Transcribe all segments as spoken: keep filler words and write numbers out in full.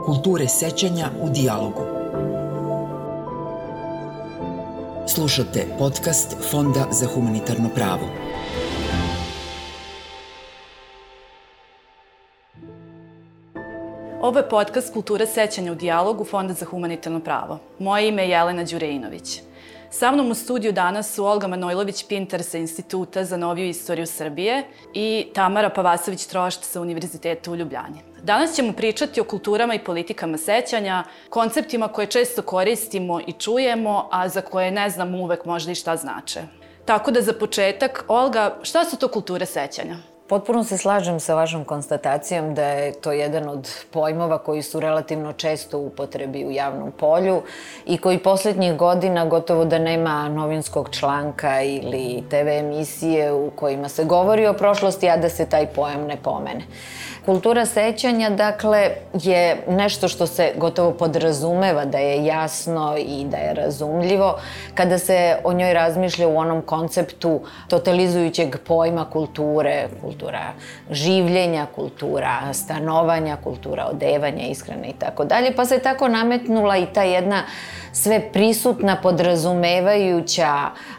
kulture sećanja u dijalogu. Slušate podcast Fonda za humanitarno pravo. Ovo je podcast Kulture sećanja u dijalogu Fonda za humanitarno pravo. Moje ime je Jelena Đureinović. Sa mnom u studiju danas su Olga Manojlović-Pintar sa Instituta za noviju istoriju Srbije i Tamara Pavasović-Trošt sa Univerziteta u Ljubljani. Danas ćemo pričati o kulturama i politikama sećanja, konceptima koje često koristimo i čujemo, a za koje ne znamo uvek možda i šta znače. Tako da za početak, Olga, šta su to kulture sećanja? Potpuno se slažem sa vašom konstatacijom da je to jedan od pojmova koji su relativno često u upotrebi u javnom polju i koji poslednjih godina gotovo da nema novinskog članka ili te ve emisije u kojima se govori o prošlosti, a da se taj pojam ne pomene. Kultura sećanja, dakle, je nešto što se gotovo podrazumeva da je jasno i da je razumljivo kada se o njoj razmišlja u onom konceptu totalizujućeg pojma kulture, kultura življenja, kultura stanovanja, kultura odevanja, ishrane i tako dalje, pa se tako nametnula i ta jedna sve prisutna podrazumevajuća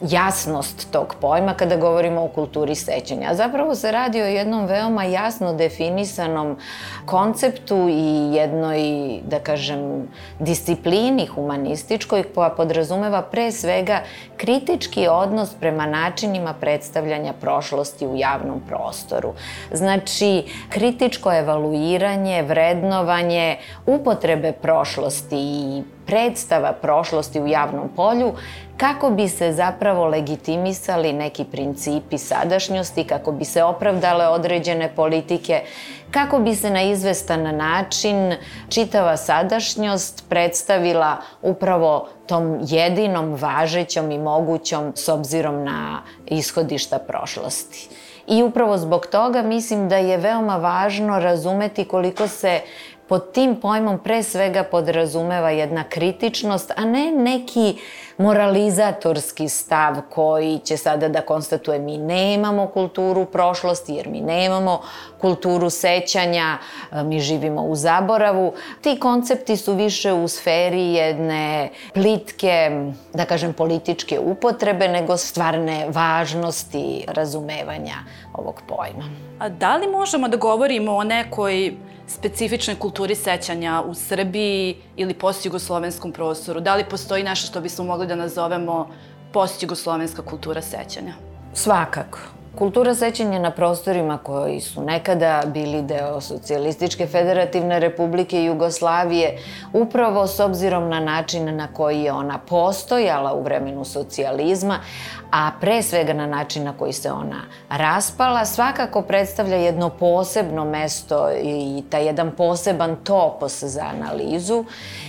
jasnost tog pojma kada govorimo o kulturi sećanja. Zapravo se radi o jednom veoma jasno definisanom konceptu i jednoj, da kažem, disciplini humanističkoj koja podrazumeva pre svega kritički odnos prema načinima predstavljanja prošlosti u javnom prostoru. Znači, kritičko evaluiranje, vrednovanje, upotrebe prošlosti i predstava prošlosti u javnom polju kako bi se zapravo legitimisali neki principi sadašnjosti, kako bi se opravdale određene politike, kako bi se na izvestan način čitava sadašnjost predstavila upravo tom jedinom važećom i mogućom s obzirom na ishodišta prošlosti. I upravo zbog toga mislim da je veoma važno razumeti koliko se pod tim pojmom pre svega podrazumeva jedna kritičnost, a ne neki moralizatorski stav koji će sada da konstatuje mi nemamo kulturu prošlosti jer mi nemamo kulturu sećanja, mi živimo u zaboravu. Ti koncepti su više u sferi jedne plitke, da kažem političke upotrebe, nego stvarne važnosti razumevanja ovog pojma. A da li možemo da govorimo o nekoj specifičnoj kulturi sećanja u Srbiji ili postjugoslovenskom prostoru? Da li postoji nešto što bismo mogli da nazovemo postjugoslovenska kultura sećanja? Svakako. Kultura sećanja na prostorima koji su nekada bili deo Socijalističke federativne republike Jugoslavije, upravo s obzirom na način na koji je ona postojala u vremenu socijalizma, a pre svega na način na koji se ona raspala, svakako predstavlja jedno posebno mesto i taj jedan poseban topos za analizu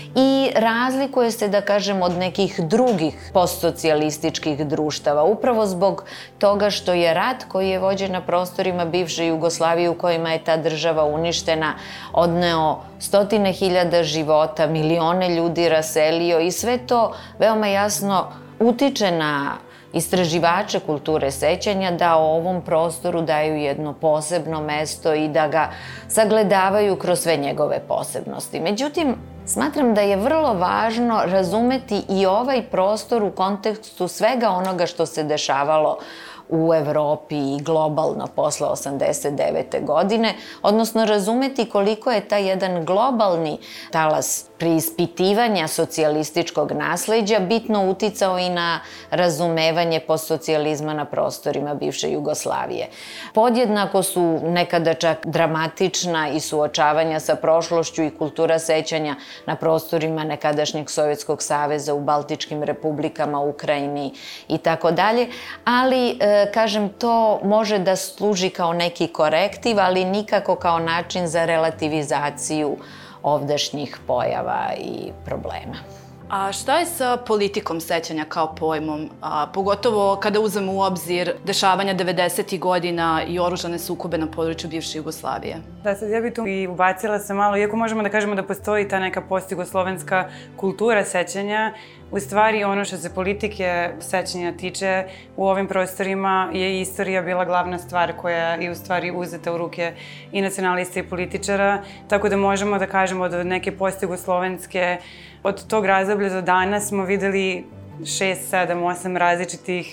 i razlikuje se, da kažem, od nekih drugih postsocijalističkih društava, upravo zbog toga što je rat koji je vođen na prostorima bivše Jugoslavije u kojima je ta država uništena, odneo stotine hiljada života, milione ljudi raselio i sve to veoma jasno utiče na istraživače kulture sećanja da o ovom prostoru daju jedno posebno mesto i da ga sagledavaju kroz sve njegove posebnosti. Međutim, smatram da je vrlo važno razumeti i ovaj prostor u kontekstu svega onoga što se dešavalo u Evropi i globalno posle osamdeset devete godine, odnosno razumeti koliko je taj jedan globalni talas preispitivanja socijalističkog nasleđa bitno uticao i na razumevanje postsocijalizma na prostorima bivše Jugoslavije. Podjednako su nekada čak dramatična i suočavanja sa prošlošću i kultura sećanja na prostorima nekadašnjeg Sovjetskog saveza u Baltičkim republikama, Ukrajini i tako dalje, ali kažem, to može da služi kao neki korektiv, ali nikako kao način za relativizaciju ovdašnjih pojava i problema. A šta je sa politikom sećanja kao pojmom, a pogotovo kada uzmemo u obzir dešavanja devedesetih godina i oružane sukobe na području bivše Jugoslavije? Da, sad ja bih tu i ubacila se malo, iako možemo da kažemo da postoji ta neka postjugoslovenska kultura sećanja, U stvari, ono što se politike sećanja tiče, u ovim prostorima je istorija bila glavna stvar koja je u stvari uzeta u ruke i nacionalista i političara, tako da možemo da kažemo da od neke post-jugoslovenske, od tog razdoblja do danas smo videli šest, sedam, osam različitih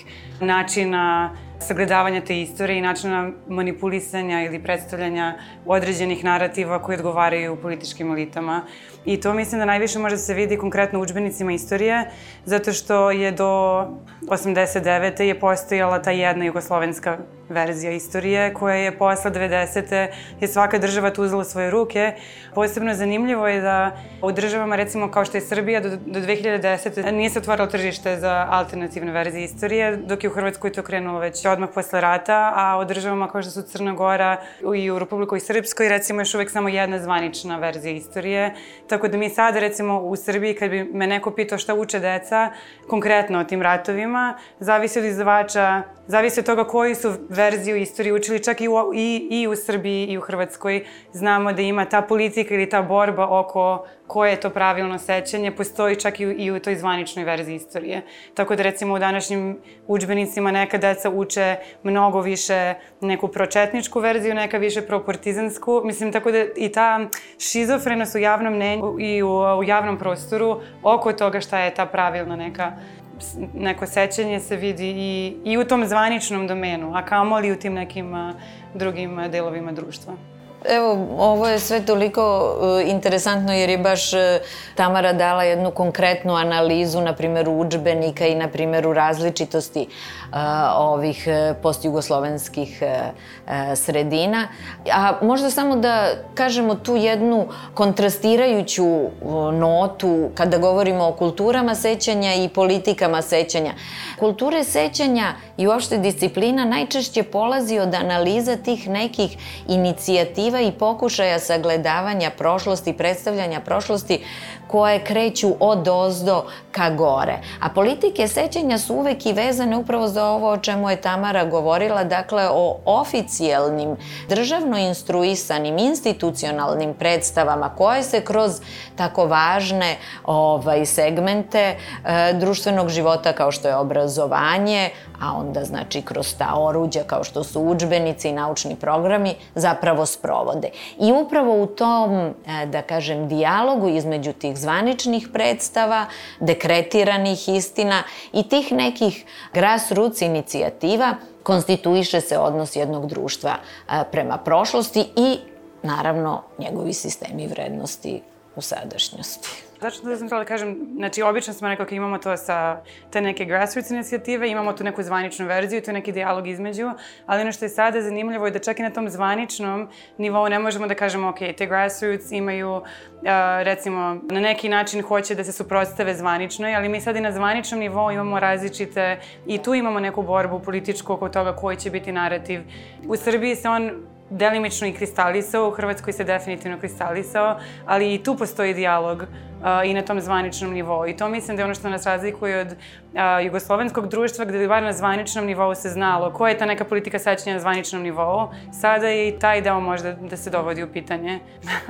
načina sagledavanja te istorije i načina manipulisanja ili predstavljanja određenih narativa koji odgovaraju političkim elitama. I to mislim da najviše može da se vidi konkretno u udžbenicima istorije, zato što je do osamdeset devete je postojala ta jedna jugoslovenska verzija istorije, koja je posle devedesete je svaka država tu uzela svoje ruke. Posebno zanimljivo je da u državama, recimo kao što je Srbija, do, do dve hiljade desete nije se otvorilo tržište za alternativne verzije istorije, dok je u Hrvatskoj to krenulo već odmah posle rata, a u državama kao što su Crna Gora i u Republikoj Srpskoj, recimo, još uvek samo jedna zvanična verzija istorije. Tako da mi sada, recimo, u Srbiji, kad bi me neko pitao šta uče deca, konkretno o tim ratovima, zavisi od izdavača, zavisi od toga koji su verziju istorije učili, čak i u, i, i u Srbiji i u Hrvatskoj. Znamo da ima ta politika ili ta borba oko koje je to pravilno sećanje, postoji čak i u, i u toj zvaničnoj verziji istorije. Tako da, recimo, u današnjim udžbenicima neka deca uče mnogo više neku pročetničku verziju, neka više propartizansku. Mislim, tako da i ta šizofrenost u javnom mnenju i u, u javnom prostoru oko toga šta je ta pravilna neka neko sećanje se vidi i, i u tom zvaničnom domenu, a kamoli u tim nekim a, drugim a, delovima društva. Evo, ovo je sve toliko uh, interesantno jer je baš uh, Tamara dala jednu konkretnu analizu na primjeru udžbenika i na primjeru različitosti uh, ovih uh, postjugoslovenskih uh, uh, sredina. A možda samo da kažemo tu jednu kontrastirajuću uh, notu kada govorimo o kulturama sećanja i politikama sećanja. Kulture sećanja i uopšte disciplina najčešće polazi od analiza tih nekih inicijativa i pokušaja sagledavanja prošlosti, predstavljanja prošlosti koje kreću od ozdo ka gore. A politike sećanja su uvek i vezane upravo za ovo o čemu je Tamara govorila, dakle o oficijalnim, državno instruisanim, institucionalnim predstavama koje se kroz tako važne ovaj, segmente e, društvenog života kao što je obrazovanje, a onda znači kroz ta oruđa kao što su udžbenici i naučni programi zapravo sprovode. I upravo u tom, da kažem, dijalogu između tih zvaničnih predstava, dekretiranih istina i tih nekih grassroots inicijativa konstituiše se odnos jednog društva prema prošlosti i, naravno, njegovi sistemi vrednosti u sadašnjosti. Zašto da sam htjela da kažem, znači obično smo nekako imamo to sa te neke grassroots inicijative, imamo tu neku zvaničnu verziju, tu neki dijalog između, ali ono što je sada zanimljivo je da čak i na tom zvaničnom nivou ne možemo da kažemo ok, te grassroots imaju, uh, recimo, na neki način hoće da se suprotstave zvaničnoj, ali mi sad i na zvaničnom nivou imamo različite, i tu imamo neku borbu političku oko toga koji će biti narativ. U Srbiji se on delimično i kristalisao, u Hrvatskoj se definitivno kristalisao, ali i tu postoji dijalog uh, i na tom zvaničnom nivou. I to mislim da je ono što nas razlikuje od uh, jugoslovenskog društva, gde bi bar na zvaničnom nivou se znalo koja je ta neka politika sećanja na zvaničnom nivou. Sada je i taj deo možda da se dovodi u pitanje.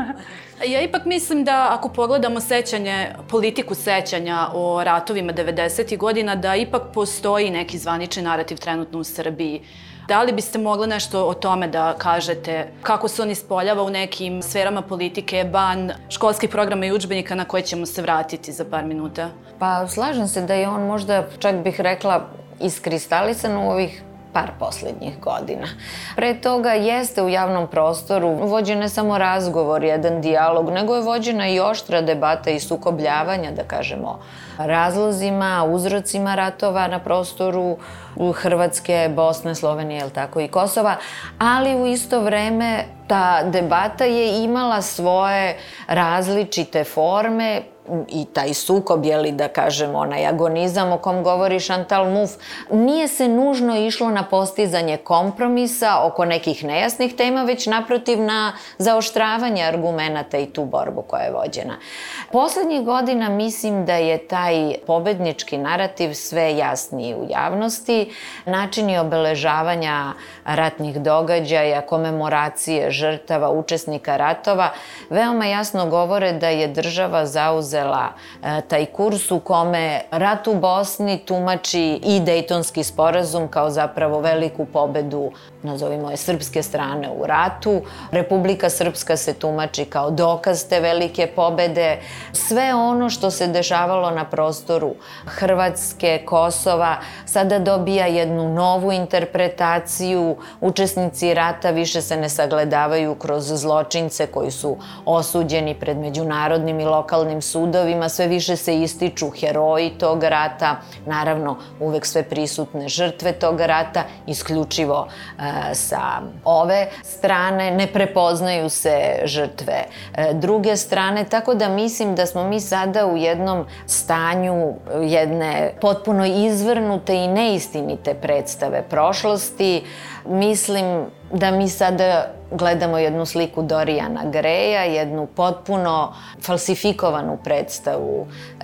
Ja ipak mislim da ako pogledamo sećanje, politiku sećanja o ratovima devedesetih godina, da ipak postoji neki zvanični narativ trenutno u Srbiji. Da li biste mogli nešto o tome da kažete, kako se on ispoljava u nekim sferama politike, ban školskih programa i udžbenika na koje ćemo se vratiti za par minuta? Pa slažem se da je on možda, čak bih rekla, iskristalisan u ovih par posljednjih godina. Pre toga jeste u javnom prostoru vođen ne samo razgovor, jedan dijalog, nego je vođena i oštra debata i sukobljavanja, da kažemo, razlozima, uzrocima ratova na prostoru Hrvatske, Bosne, Slovenije, jel tako, i Kosova, ali u isto vreme ta debata je imala svoje različite forme i taj sukob, jeli, da kažemo, onaj agonizam o kom govori Chantal Mouffe, nije se nužno išlo na postizanje kompromisa oko nekih nejasnih tema, već naprotiv na zaoštravanje argumenata i tu borbu koja je vođena. Poslednjih godina mislim da je taj pobednički narativ sve jasniji u javnosti. Načini obeležavanja ratnih događaja, komemoracije žrtava, učesnika ratova, veoma jasno govore da je država zauzela preuzela e, taj kurs u kome rat u Bosni tumači i Dejtonski sporazum kao zapravo veliku pobedu, nazovimo je, srpske strane u ratu. Republika Srpska se tumači kao dokaz te velike pobede. Sve ono što se dešavalo na prostoru Hrvatske, Kosova, sada dobija jednu novu interpretaciju. Učesnici rata više se ne sagledavaju kroz zločince koji su osuđeni pred međunarodnim i lokalnim sudovima, sve više se ističu heroji tog rata, naravno uvek sve prisutne žrtve tog rata, isključivo e, sa ove strane, ne prepoznaju se žrtve e, druge strane, tako da mislim da smo mi sada u jednom stanju jedne potpuno izvrnute i neistinite predstave prošlosti. Mislim da mi sada gledamo jednu sliku Dorijana Greja, jednu potpuno falsifikovanu predstavu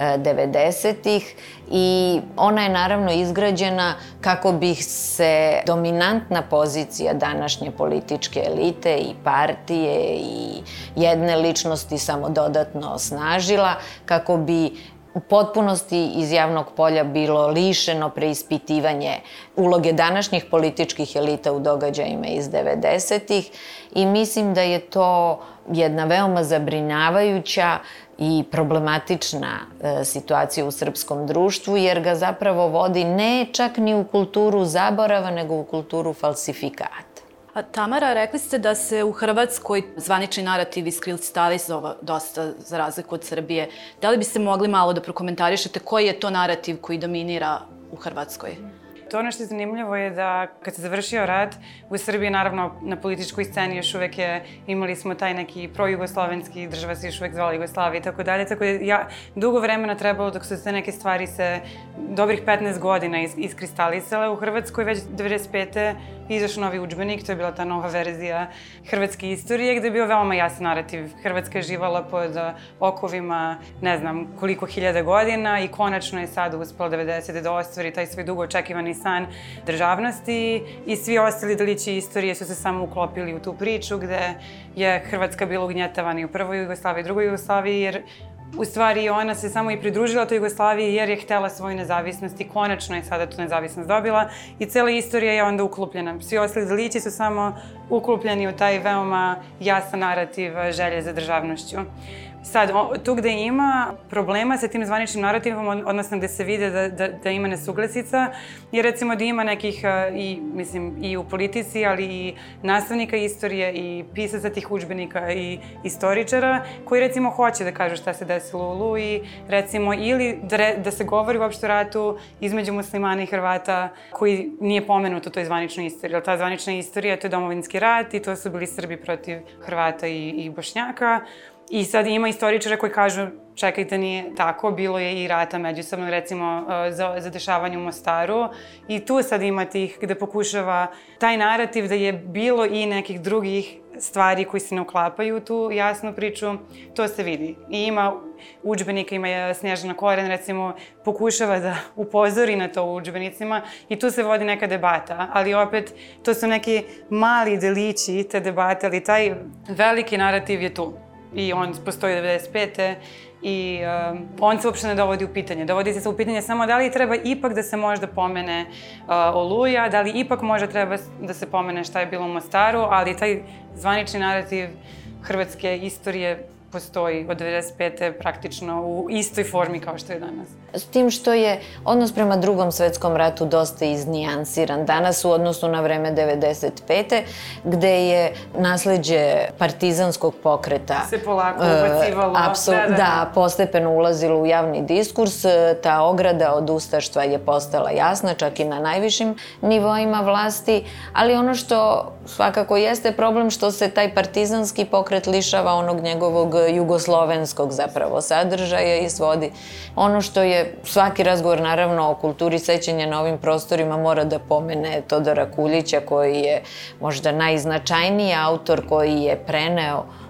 devedesetih i ona je naravno izgrađena kako bi se dominantna pozicija današnje političke elite i partije i jedne ličnosti samo dodatno osnažila, kako bi u potpunosti iz javnog polja bilo lišeno preispitivanje uloge današnjih političkih elita u događajima iz devedesetih i mislim da je to jedna veoma zabrinjavajuća i problematična e, situacija u srpskom društvu, jer ga zapravo vodi ne čak ni u kulturu zaborava, nego u kulturu falsifikata. A Tamara, rekli ste da se u Hrvatskoj zvanični narativ iskristalizovao dosta za razliku od Srbije. Da li biste mogli malo da prokomentarišete koji je to narativ koji dominira u Hrvatskoj? To ono što je zanimljivo je da kad se završio rat, u Srbiji naravno na političkoj sceni još uvek je, imali smo taj neki projugoslovenski, država se još uvek zvala Jugoslavija i tako dalje, tako da ja dugo vremena trebalo dok su se neke stvari se dobrih petnaest godina is, iskristalisale. U Hrvatskoj već devedeset pete izašao novi udžbenik, to je bila ta nova verzija hrvatske istorije, gde je bio veoma jasan narativ. Hrvatska je živala pod okovima ne znam koliko hiljada godina i konačno je sad uspela devedesete da ostvari taj svoj dugo očekivani san državnosti i svi ostali delići istorije su se samo uklopili u tu priču gde je Hrvatska bila ugnjetavana i u prvoj Jugoslaviji i drugoj Jugoslaviji, jer u stvari ona se samo i pridružila toj Jugoslaviji jer je htela svoju nezavisnost i konačno je sada tu nezavisnost dobila i cela istorija je onda uklopljena. Svi ostali delići su samo uklopljeni u taj veoma jasan narativ želje za državnošću. Sad, tu gde ima problema sa tim zvaničnim narativom, odnosno gde se vide da, da, da ima nesuglasica, je recimo da ima nekih, i, mislim, i u politici, ali i nastavnika istorije i pisaca tih udžbenika i istoričara, koji recimo hoće da kažu šta se desilo u Oluji, recimo, ili da, re, da se govori uopšte o ratu između muslimana i Hrvata, koji nije pomenut u toj zvaničnoj istoriji. Ta zvanična istorija, to je domovinski rat i to su bili Srbi protiv Hrvata i, i Bošnjaka. I sad ima istoričara koji kažu, čekajte, nije tako, bilo je i rata međusobno, recimo, za, za dešavanje u Mostaru. I tu sad ima tih gde pokušava taj narativ da je bilo i nekih drugih stvari koji se ne uklapaju u tu jasnu priču, to se vidi. I ima udžbenika, ima Snježana Koren, recimo, pokušava da upozori na to u udžbenicima i tu se vodi neka debata, ali opet to su neki mali delići te debate, ali taj veliki narativ je tu. I on postoji devedeset pete i um, on se uopšte ne dovodi u pitanje. Dovodi se u pitanje samo da li treba ipak da se možda pomene uh, Oluja, da li ipak možda treba da se pomene šta je bilo u Mostaru, ali taj zvanični narativ hrvatske istorije postoji od devedeset pete praktično u istoj formi kao što je danas. S tim što je odnos prema Drugom svetskom ratu dosta iznijansiran danas u odnosu na vreme devedeset pete gde je nasleđe partizanskog pokreta se polako ubacivalo. Apsul, da, da. da, postepeno ulazilo u javni diskurs. Ta ograda od ustaštva je postala jasna, čak i na najvišim nivoima vlasti, ali ono što svakako jeste problem što se taj partizanski pokret lišava onog njegovog jugoslovenskog zapravo sadržaja i svodi. Ono što je svaki razgovor naravno o kulturi sećanja na ovim prostorima mora da pomene Todora Kuljića koji je možda najznačajniji autor koji je preneo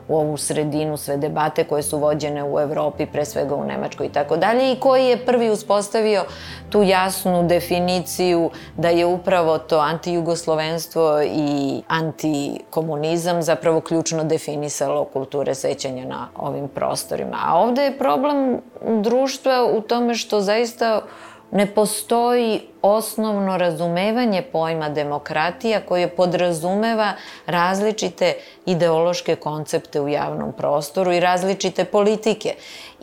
u ovu sredinu, sve debate koje su vođene u Evropi, pre svega u Nemačkoj i tako dalje, i koji je prvi uspostavio tu jasnu definiciju da je upravo to antijugoslovenstvo i antikomunizam zapravo ključno definisalo kulture sećanja na ovim prostorima. A ovde je problem društva u tome što zaista ne postoji osnovno razumevanje pojma demokratija koje podrazumeva različite ideološke koncepte u javnom prostoru i različite politike.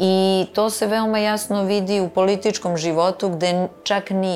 I to se veoma jasno vidi u političkom životu gde čak ni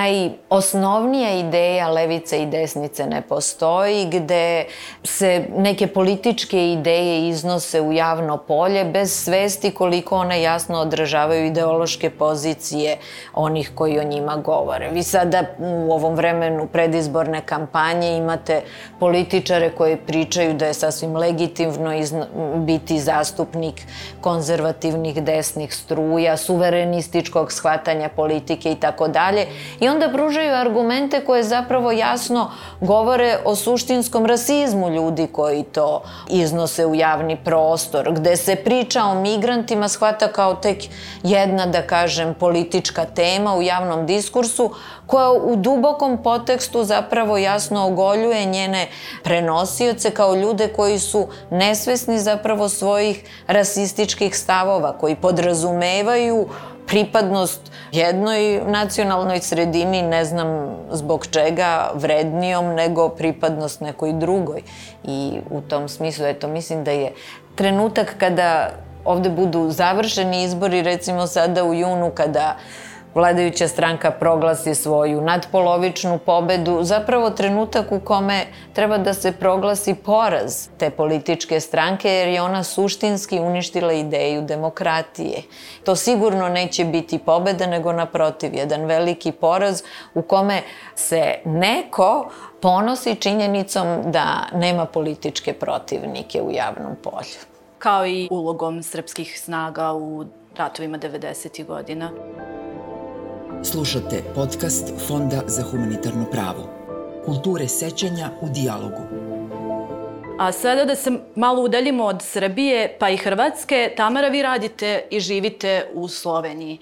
najosnovnija ideja levice i desnice ne postoji, gde se neke političke ideje iznose u javno polje bez svesti koliko one jasno odražavaju ideološke pozicije onih koji o njima govore. Vi sada u ovom vremenu predizborne kampanje imate političare koji pričaju da je sasvim legitimno biti zastupnik konzervativnih desnih struja, suverenističkog shvatanja politike i tako dalje. I onda pružaju argumente koje zapravo jasno govore o suštinskom rasizmu ljudi koji to iznose u javni prostor, gde se priča o migrantima shvata kao tek jedna, da kažem, politička tema u javnom diskursu koja u dubokom potekstu zapravo jasno ogoljuje njene prenosioce kao ljude koji su nesvesni zapravo svojih rasističkih stavova, koji podrazumevaju pripadnost jednoj nacionalnoj sredini, ne znam zbog čega vrednijom nego pripadnost nekoj drugoj. I u tom smislu, eto, mislim da je trenutak kada ovde budu završeni izbori, recimo sada u junu, kada vladajuća stranka proglasi svoju nadpolovičnu pobedu, zapravo trenutak u kome treba da se proglasi poraz te političke stranke, jer je ona suštinski uništila ideju demokratije. To sigurno neće biti pobeda, nego naprotiv, jedan veliki poraz u kome se neko ponosi činjenicom da nema političke protivnike u javnom polju. Kao i ulogom srpskih snaga u ratovima devedesetih godina. Slušate podcast Fonda za humanitarno pravo. Kulture sećanja u dijalogu. A sada da se malo udaljimo od Srbije pa i Hrvatske, Tamara, vi radite i živite u Sloveniji.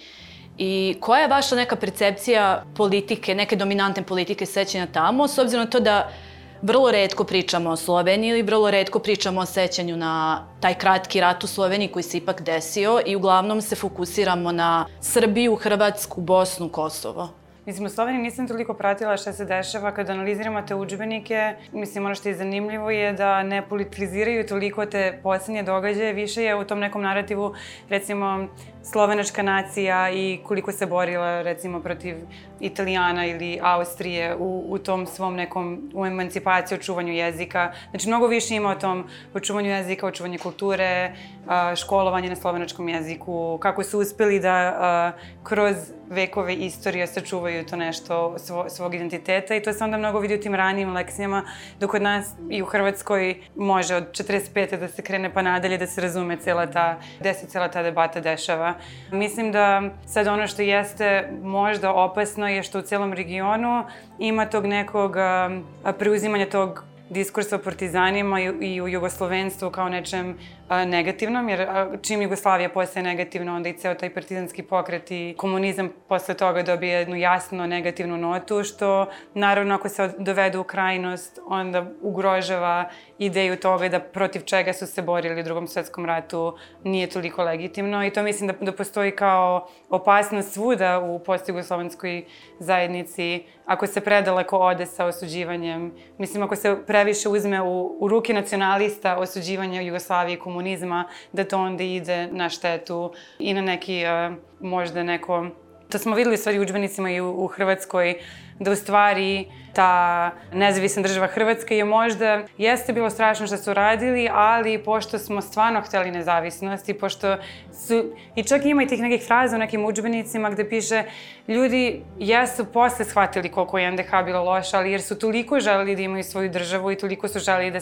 I koja je vaša neka percepcija politike, neke dominantne politike sećanja tamo, s obzirom na to da vrlo retko pričamo o Sloveniji ili vrlo retko pričamo o sećanju na taj kratki rat u Sloveniji koji se ipak desio i uglavnom se fokusiramo na Srbiju, Hrvatsku, Bosnu, Kosovo. Mislim, u Sloveniji nisam toliko pratila šta se dešava kada analiziramo te udžbenike. Mislim, ono što je zanimljivo je da ne politiziraju toliko te poslednje događaje. Više je u tom nekom narativu, recimo, slovenačka nacija i koliko se borila, recimo, protiv Italijana ili Austrije u, u tom svom nekom, u emancipaciji, očuvanju jezika. Znači, mnogo više ima o tom očuvanju jezika, očuvanju kulture, školovanje na slovenačkom jeziku, kako su uspeli da kroz vekove istorije sačuvaju to nešto svo, svog identiteta i to se onda mnogo vidi u tim ranijim lekcijama, dok kod nas i u Hrvatskoj može od četrdeset pete da se krene pa nadalje da se razume cela ta, gde se cela ta debata dešava. Mislim da sad ono što jeste možda opasno je što u celom regionu ima tog nekog a, preuzimanja tog diskursa o partizanima i u jugoslovenstvu kao nečem negativnom, jer čim Jugoslavija postaje negativna, onda i ceo taj partizanski pokret i komunizam posle toga dobije jednu jasno negativnu notu, što naravno ako se dovede u krajnost, onda ugrožava ideju toga da protiv čega su se borili u Drugom svetskom ratu nije toliko legitimno i to mislim da, da postoji kao opasnost svuda u postjugoslovenskoj zajednici ako se predaleko ode sa osuđivanjem. Mislim, ako se previše uzme u, u ruke nacionalista osuđivanja Jugoslavije i komunizma, da to onda ide na štetu i na neki, uh, možda neko... To smo videli u stvari u udžbenicima i u, u Hrvatskoj, da u stvari ta nezavisna država Hrvatska je možda, jeste bilo strašno što su radili, ali pošto smo stvarno hteli nezavisnost i pošto su, i čak ima i tih nekih fraza u nekim udžbenicima gde piše ljudi jesu posle shvatili koliko je en de ha bilo loša, ali jer su toliko želeli da imaju svoju državu i toliko su želeli da se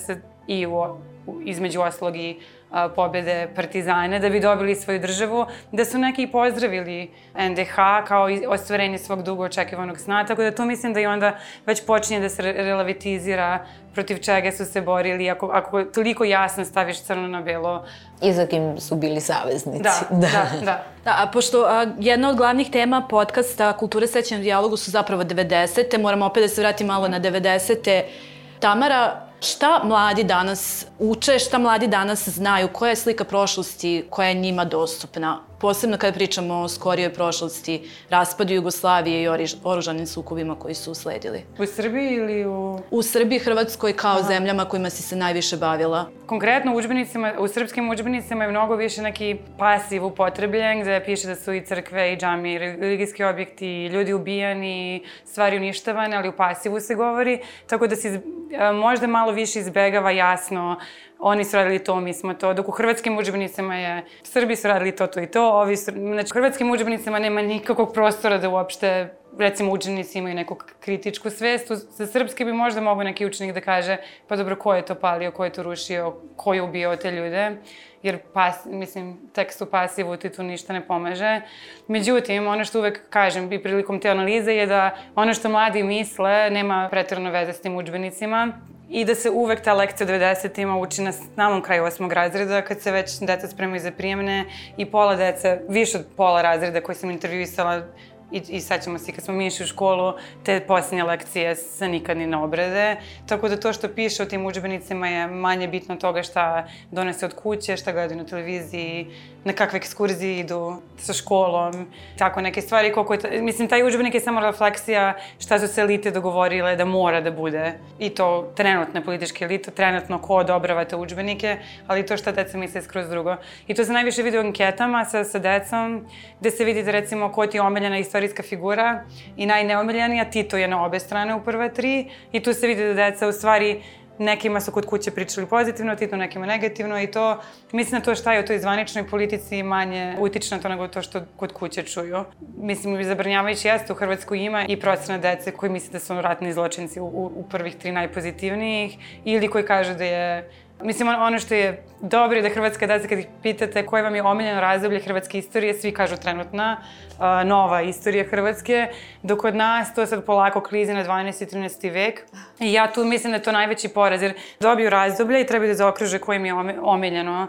i u, između oslog i pobjede Partizana, da bi dobili svoju državu, da su neki i pozdravili en de ha kao ostvarenje svog dugo očekivanog sna, tako da tu mislim da i onda već počinje da se relativizira protiv čega su se borili, ako, ako toliko jasno staviš crno na belo. I za kim su bili saveznici. Da, da, da. da. Da, a pošto a, jedna od glavnih tema podcasta Kulture sećanja u dijalogu su zapravo devedesete, moramo opet da se vratim malo na devedesete. Tamara, šta mladi danas uče, šta mladi danas znaju, koja je slika prošlosti koja je njima dostupna? Posebno kada pričamo o skorijoj prošlosti, raspadu Jugoslavije i oružanim sukobima koji su usledili. U Srbiji ili u... U Srbiji, Hrvatskoj kao Aha. zemljama kojima si se najviše bavila. Konkretno u udžbenicima, u srpskim udžbenicima je mnogo više neki pasiv upotrebljen, gde piše da su i crkve i džamije i religijski objekti, ljudi ubijani, stvari uništavane, ali u pasivu se govori, tako da se možda malo više izbegava jasno oni su radili to, mi smo to, dok u hrvatskim udžbenicima je Srbi su radili to, to i to, ovi su, znači u hrvatskim udžbenicima nema nikakvog prostora da uopšte, recimo učenici imaju neku kritičku svest, za srpski bi možda mogao neki učenik da kaže, pa dobro, ko je to palio, ko je to rušio, ko je ubio te ljude, jer pas, mislim, tekst u pasivu ti tu ništa ne pomaže. Međutim, ono što uvek kažem i prilikom te analize je da ono što mladi misle nema preterano veze s tim udžbenicima, i da se uvek ta lekcija u devedesetima uči na samom kraju osmog razreda, kad se već deca spremaju za prijemne i pola dece, više od pola razreda koji sam intervjuisala i, i sećamo se kad smo mi išli u školu, te posljednje lekcije se nikad ni ne obrade. Tako da to što piše u tim udžbenicima je manje bitno od toga šta donese od kuće, šta gledaju na televiziji, na kakve ekskurzije idu sa školom, tako neke stvari. Koliko je, mislim, taj udžbenik je samo refleksija šta su se elite dogovorile da mora da bude. I to trenutne političke elite, trenutno ko odobrava te udžbenike, ali to šta deca misle skroz drugo. I to se najviše vidi u anketama sa, sa decom, gde se vidi da recimo ko ti je omiljena istorijska figura i najneomiljenija, Tito je na obe strane u prve tri i tu se vidi da deca u stvari nekima su kod kuće pričali pozitivno, Tito nekima negativno i to, mislim na to šta je u toj zvaničnoj politici manje utiče na to nego to što kod kuće čuju. Mislim, zabrinjavajući jeste, u Hrvatskoj ima i procena dece koji misle da su ratni zločinci u, u, u prvih tri najpozitivnijih ili koji kažu da je... Mislim, ono što je dobro je da hrvatska deca, kad ih pitate koje vam je omiljeno razdoblje hrvatske istorije, svi kažu trenutna, uh, nova istorija Hrvatske, dok kod nas to sad polako klizi na dvanaesti i trinaesti vek. I ja tu mislim da je to najveći poraz, jer dobiju razdoblje i trebaju da zaokruže koje im je omiljeno.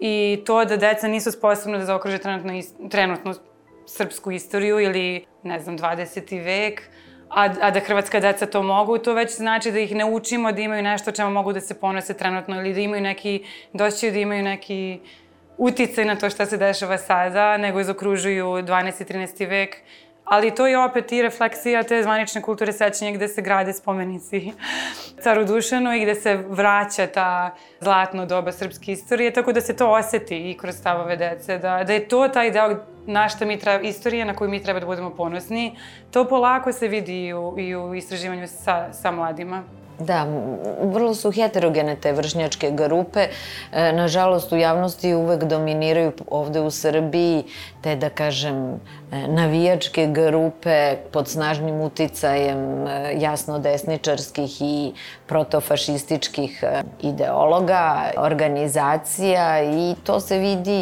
I to da deca nisu sposobna da zaokruže trenutno, trenutnu srpsku istoriju ili, ne znam, dvadeseti vek, A, a da hrvatska deca to mogu, to već znači da ih ne učimo da imaju nešto čemu mogu da se ponose trenutno ili da imaju neki, doći da imaju neki uticaj na to šta se dešava sada, nego izokružuju dvanaesti i trinaesti vek. Ali to je opet i refleksija te zvanične kulture sećanja gde se grade spomenici caru Dušanu i gde se vraća ta zlatno doba srpske istorije, tako da se to oseti i kroz stavove dece, da, da je to taj deo na šta mi treba, istorija na koju mi treba da budemo ponosni. To polako se vidi i u, i u istraživanju sa, sa mladima. Da, vrlo su heterogene te vršnjačke grupe. Nažalost, u javnosti uvek dominiraju ovde u Srbiji te, da kažem, navijačke grupe pod snažnim uticajem jasno desničarskih i protofašističkih ideologa, organizacija i to se vidi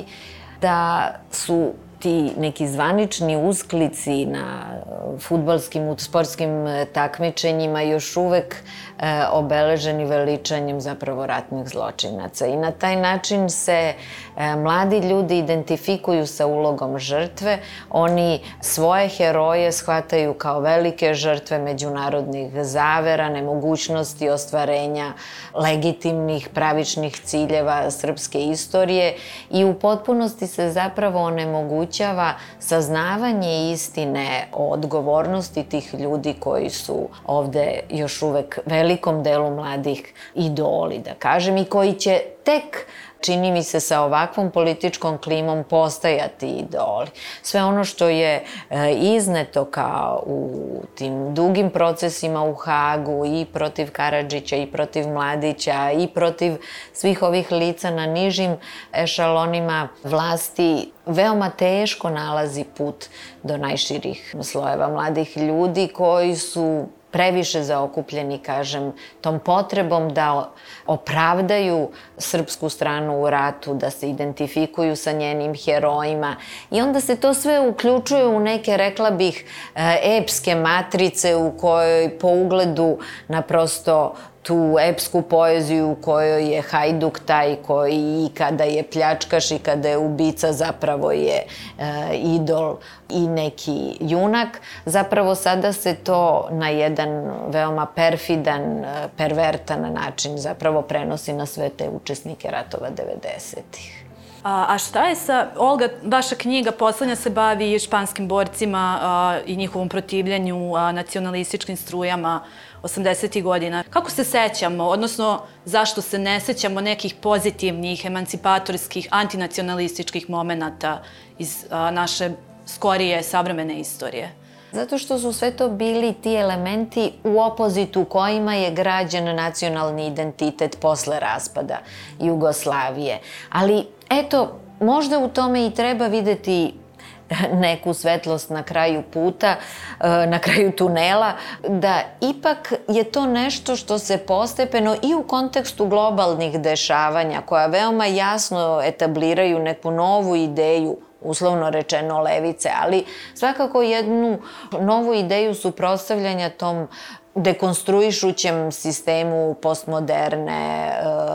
da su ti neki zvanični usklici na fudbalskim, sportskim takmičenjima još uvek e, obeleženi veličanjem zapravo ratnih zločinaca. I na taj način se e, mladi ljudi identifikuju sa ulogom žrtve. Oni svoje heroje shvataju kao velike žrtve međunarodnih zavera, nemogućnosti ostvarenja legitimnih, pravičnih ciljeva srpske istorije i u potpunosti se zapravo onemogućava saznavanje istine o odgovornosti tih ljudi koji su ovde još uvek velikom delu mladih idoli, da kažem, i koji će tek, čini mi se, sa ovakvom političkom klimom postajati idoli. Sve ono što je e, izneto kao u tim dugim procesima u Hagu i protiv Karadžića i protiv Mladića i protiv svih ovih lica na nižim ešalonima vlasti, veoma teško nalazi put do najširih slojeva mladih ljudi koji su previše zaokupljeni, kažem, tom potrebom da opravdaju srpsku stranu u ratu, da se identifikuju sa njenim herojima i onda se to sve uključuje u neke, rekla bih, epske matrice u kojoj po ugledu na prosto tu epsku poeziju u kojoj je hajduk taj koji i kada je pljačkaš i kada je ubica zapravo je e, idol i neki junak. Zapravo sada se to na jedan veoma perfidan, pervertan način zapravo prenosi na sve te učesnike ratova devedesetih. A, a šta je sa, Olga, vaša knjiga poslednja se bavi španskim borcima a, i njihovom protivljenju a, nacionalističkim strujama osamdesetih godina. Kako se sećamo, odnosno zašto se ne sećamo nekih pozitivnih, emancipatorskih, antinacionalističkih momenata iz a, naše skorije savremene istorije? Zato što su sve to bili ti elementi u opozitu kojima je građen nacionalni identitet posle raspada Jugoslavije. Ali, eto, možda u tome i treba videti neku svetlost na kraju puta, na kraju tunela, da ipak je to nešto što se postepeno i u kontekstu globalnih dešavanja, koja veoma jasno etabliraju neku novu ideju, uslovno rečeno levice, ali svakako jednu novu ideju suprotstavljanja tom dekonstruišućem sistemu postmoderne,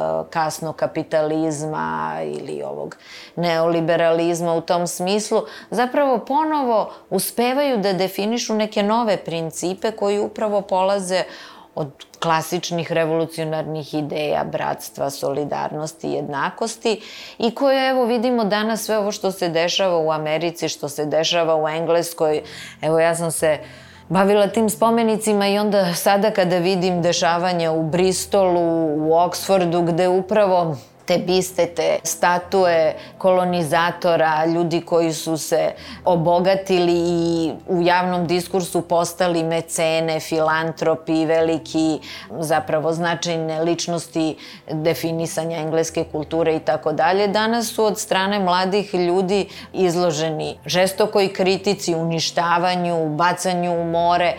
kasno kapitalizma ili ovog neoliberalizma u tom smislu, zapravo ponovo uspevaju da definišu neke nove principe koji upravo polaze od klasičnih revolucionarnih ideja, bratstva, solidarnosti, jednakosti i koje, evo, vidimo danas sve ovo što se dešava u Americi, što se dešava u Engleskoj. Evo, ja sam se bavila tim spomenicima i onda sada kada vidim dešavanja u Bristolu, u Oksfordu, gde upravo te biste, te statue kolonizatora, ljudi koji su se obogatili i u javnom diskursu postali mecene, filantropi, veliki, zapravo značajne ličnosti definisanja engleske kulture i tako dalje, danas su od strane mladih ljudi izloženi žestokoj kritici, uništavanju, bacanju u more.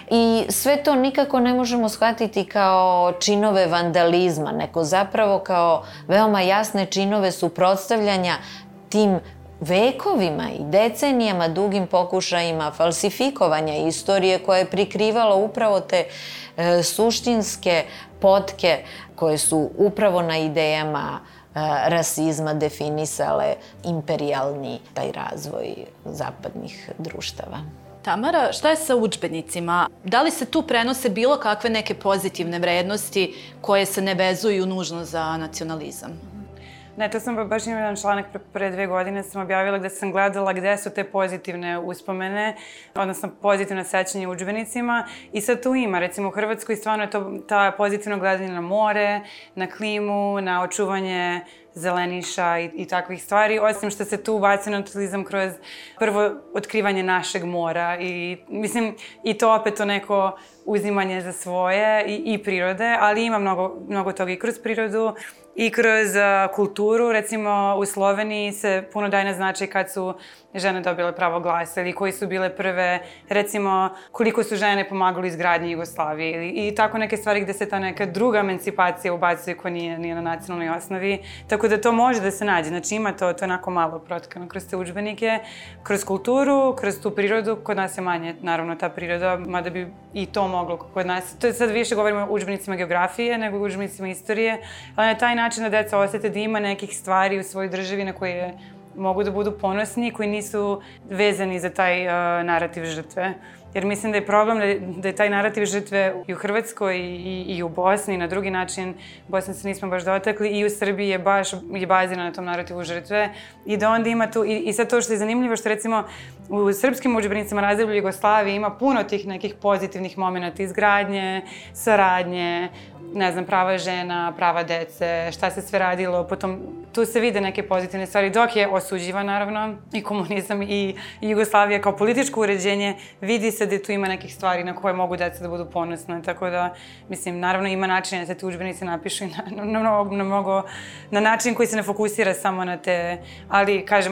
I sve to nikako ne možemo shvatiti kao činove vandalizma, nego zapravo kao veoma jasne činove suprotstavljanja tim vekovima i decenijama dugim pokušajima falsifikovanja istorije koja je prikrivala upravo te e, suštinske potke koje su upravo na idejama e, rasizma definisale imperijalni taj razvoj zapadnih društava. Tamara, šta je sa udžbenicima? Da li se tu prenose bilo kakve neke pozitivne vrednosti koje se ne vezuju nužno za nacionalizam? Ne, to sam baš imala jedan članak pre, pre dve godine, sam objavila gde sam gledala gde su te pozitivne uspomene, odnosno pozitivne sećanje u udžbenicima i sad tu ima, recimo u Hrvatskoj stvarno je to ta pozitivno gledanje na more, na klimu, na očuvanje zeleniša i, i takvih stvari, osim što se tu baci nacionalizam kroz prvo otkrivanje našeg mora i mislim i to opet to neko uzimanje za svoje i, i prirode, ali ima mnogo, mnogo toga i kroz prirodu i kroz uh, kulturu. Recimo u Sloveniji se puno daje na značaj kad su žene dobile pravo glasa ili koji su bile prve, recimo koliko su žene pomagali izgradnji Jugoslavije ili, i tako neke stvari gde se ta neka druga emancipacija ubacuje koja nije, nije na nacionalnoj osnovi. Tako da to može da se nađe. Znači ima to, to je onako malo protkano kroz te udžbenike, kroz kulturu, kroz tu prirodu. Kod nas je manje, naravno, ta priroda, mada bi i to moglo kod nas. To je sad više govorimo o udžbenicima geografije nego o udžbenicima istorije, ali na taj način da deca osete da ima nekih stvari u svojoj državi na koje mogu da budu ponosni, koji nisu vezani za taj uh, narativ žrtve. Jer mislim da je problem da je, da je taj narativ žrtve i u Hrvatskoj i, i, i u Bosni, na drugi način, Bosni se nismo baš dotakli, i u Srbiji je baš je bazirana na tom narativu žrtve i da onda ima tu, i, i sad to što je zanimljivo, što recimo u srpskim udžbenicima razdoblja Jugoslavije ima puno tih nekih pozitivnih momenata izgradnje, saradnje, ne znam, prava žena, prava dece, šta se sve radilo, potom tu se vide neke pozitivne stvari, dok je osuđivan, naravno, i komunizam i, i Jugoslavija kao političko uređenje, vidi se da tu ima nekih stvari na koje mogu deca da budu ponosne, tako da, mislim, naravno ima način da se ti udžbenici napišu i na, na, na, mnogo, na, mnogo, na način koji se ne fokusira samo na te, ali, kažem, ako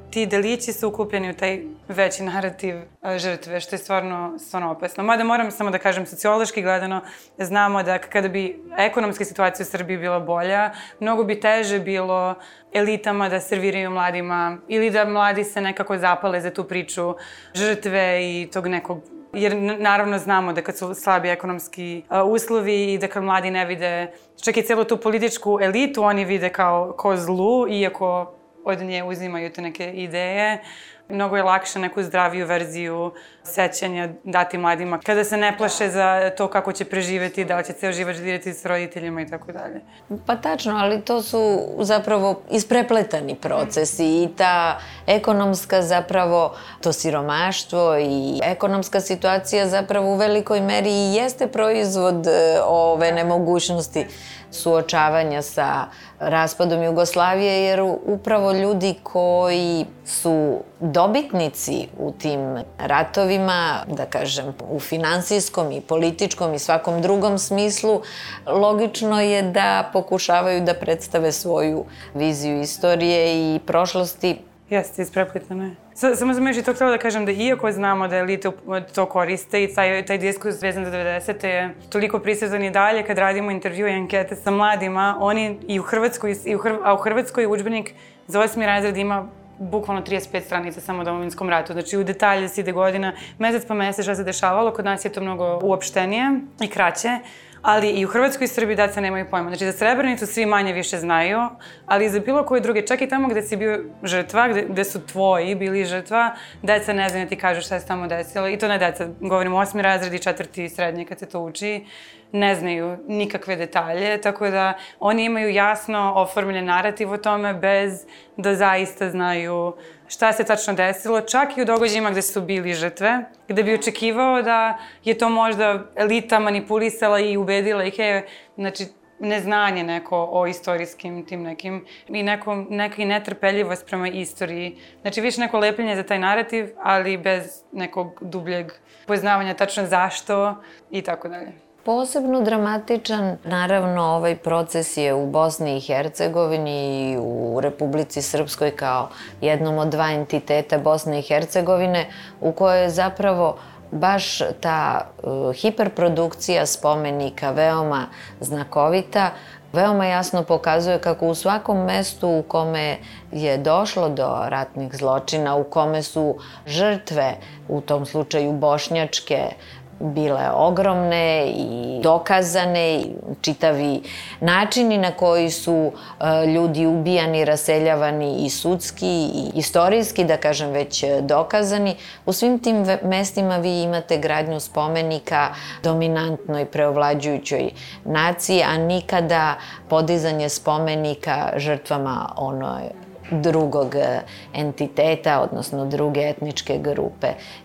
ti delići su ukupljeni u taj veći narativ žrtve, što je stvarno, stvarno opasno. Mada moram samo da kažem, sociološki gledano, znamo da kada bi ekonomska situacija u Srbiji bila bolja, mnogo bi teže bilo elitama da serviraju mladima ili da mladi se nekako zapale za tu priču žrtve i tog nekog. Jer naravno znamo da kad su slabi ekonomski uslovi i da kad mladi ne vide čak i celu tu političku elitu, oni vide kao, kao zlu, iako od nje uzimaju te neke ideje. Mnogo je lakše neku zdraviju verziju sećanja dati mladima kada se ne plaše za to kako će preživeti, da li će ceo život živjeti s roditeljima i tako dalje. Pa tačno, ali to su zapravo isprepletani procesi i ta ekonomska zapravo, to siromaštvo i ekonomska situacija zapravo u velikoj meri i jeste proizvod ove nemogućnosti suočavanja sa raspadom Jugoslavije, jer upravo ljudi koji su dobitnici u tim ratovima, da kažem, u finansijskom i političkom i svakom drugom smislu, logično je da pokušavaju da predstave svoju viziju istorije i prošlosti. Jeste, isprepletano je. Samo sam još i to htjela da kažem da iako znamo da elite to koriste i taj, taj diskurs vezan za devedesete je toliko prisutan i dalje kad radimo intervju i ankete sa mladima, oni i u Hrvatskoj, i u Hrv, a u Hrvatskoj udžbenik za osmi razred ima bukvalno trideset pet stranica samo o Domovinskom ratu. Znači u detalje se ide godina, mesec pa mesec šta se dešavalo, kod nas je to mnogo uopštenije i kraće. Ali i u Hrvatskoj i Srbiji deca nemaju pojma. Znači, za Srebrenicu svi manje više znaju, ali i za bilo koje druge, čak i tamo gde si bio žrtva, gde, gde su tvoji bili žrtva, deca ne znaju da ti kažu šta se tamo desilo. I to ne deca, govorim osmi razred i četvrti srednji kad se to uči, ne znaju nikakve detalje, tako da oni imaju jasno oformljen narativ o tome bez da zaista znaju šta se tačno desilo, čak i u događajima gde su bili žrtve, gde bi očekivao da je to možda elita manipulisala i ubedila ih, je, znači, neznanje neko o istorijskim tim nekim i neko, neka i netrpeljivost prema istoriji. Znači, više neko lepljenje za taj narativ, ali bez nekog dubljeg poznavanja tačno zašto i tako dalje. Posebno dramatičan, naravno, ovaj proces je u Bosni i Hercegovini i u Republici Srpskoj kao jednom od dva entiteta Bosne i Hercegovine, u kojoj je zapravo baš ta uh, hiperprodukcija spomenika veoma znakovita, veoma jasno pokazuje kako u svakom mestu u kome je došlo do ratnih zločina, u kome su žrtve, u tom slučaju bošnjačke, bile ogromne i dokazane, i čitavi načini na koji su uh, ljudi ubijani, raseljavani i sudski i istorijski, da kažem, već dokazani. U svim tim mestima vi imate gradnju spomenika dominantnoj, preovlađujućoj naciji, a nikada podizanje spomenika žrtvama onoj drugog entiteta, odnosno druge etničke grupe.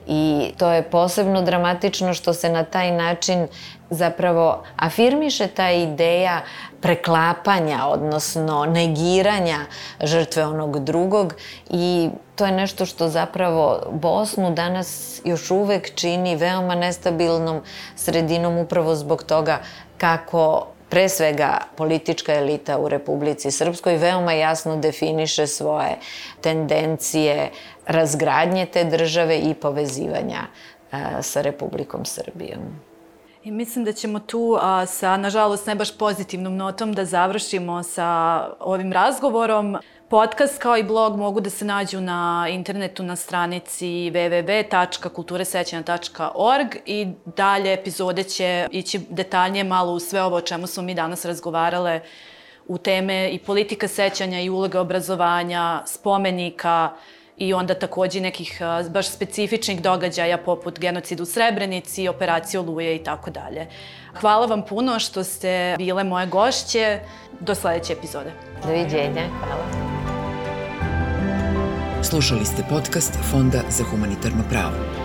I to je posebno dramatično što se na taj način zapravo afirmiše ta ideja preklapanja, odnosno negiranja žrtve onog drugog, i to je nešto što zapravo Bosnu danas još uvek čini veoma nestabilnom sredinom upravo zbog toga kako pre svega politička elita u Republici Srpskoj veoma jasno definiše svoje tendencije razgradnje te države i povezivanja a, sa Republikom Srbijom. I mislim da ćemo tu a, sa, nažalost, ne baš pozitivnom notom da završimo sa ovim razgovorom. Podcast kao i blog mogu da se nađu na internetu na stranici w w w tačka kulture sećanja tačka org i dalje epizode će ići detaljnije malo u sve ovo o čemu smo mi danas razgovarale, u teme i politika sećanja i uloga obrazovanja, spomenika i onda takođe nekih baš specifičnih događaja poput genocida u Srebrenici, operacije Oluje i tako dalje. Hvala vam puno što ste bile moje gošće. Do sledeće epizode. Doviđenja. Hvala. Slušali ste podcast Fonda za humanitarno pravo.